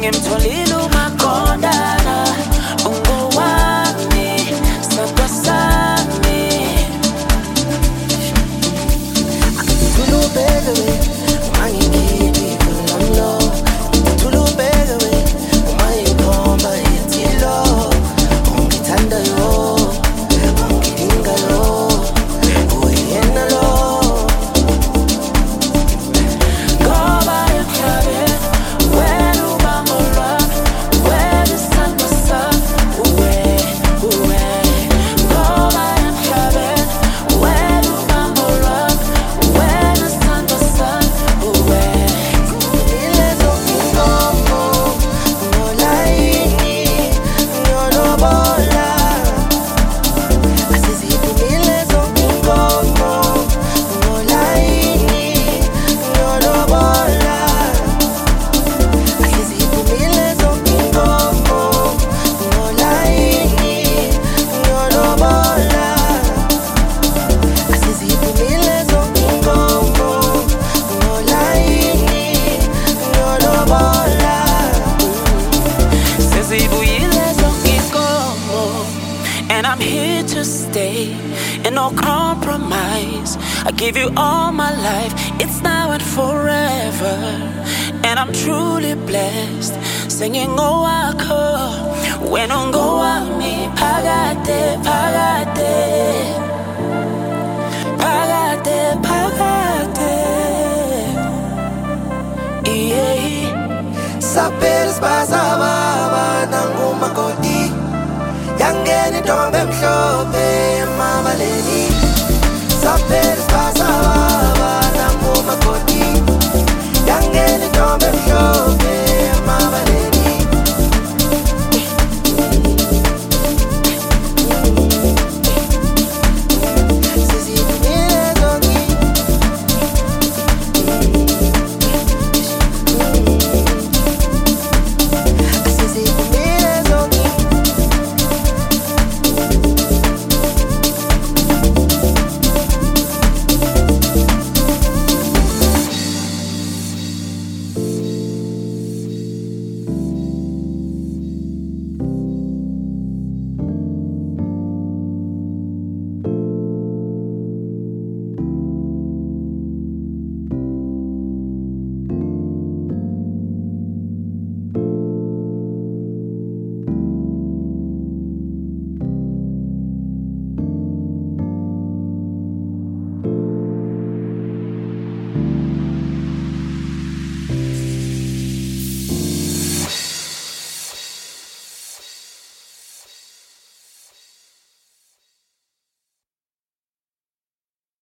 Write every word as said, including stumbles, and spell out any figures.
Sengimtholile uMaqondana, ungowami, sandwa sami. Tulubeke we, ungangikhiphi kulomlo. Tulubeke we, ungayikhomba ithilo. Ungithanda yo, ungidinga yo, uyena lo. Ngoba emhlabeni wena ubamba lwami, wena isandwa sami, uwe, uwe. Ngoba emhlabeni wena ubamba lwami, wena isandwa sami, uwe. Ilezo inkomo, ngolayini, ngiyolobola. Asiziphumile zonke inkomo, ngolayini, ngiyolobola. Asiziphumile zonke inkomo, ngolayini, ngiyolobola. Asiziphumile zonke inkomo, ngolayini, ngiyolobola. Sezibuyile zonke inkomo, and I'm here to stay, and no compromise. I give you all my life, it's now and forever, and I'm truly blessed. Singing ngowakho, wena ungowami, phakade, phakade, phakade, phakade. Yeah. Sapele sibaza baba nangumakoti. Yangeni ntombi emhlophe emabaleni. Sapele sibaza baba nangumakoti.